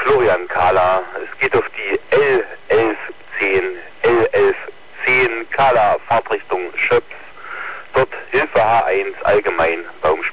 Florian Kahler. Es geht auf die L1110 Kahler Fahrtrichtung Schöps. Dort Hilfe H1 allgemein Baumschutz.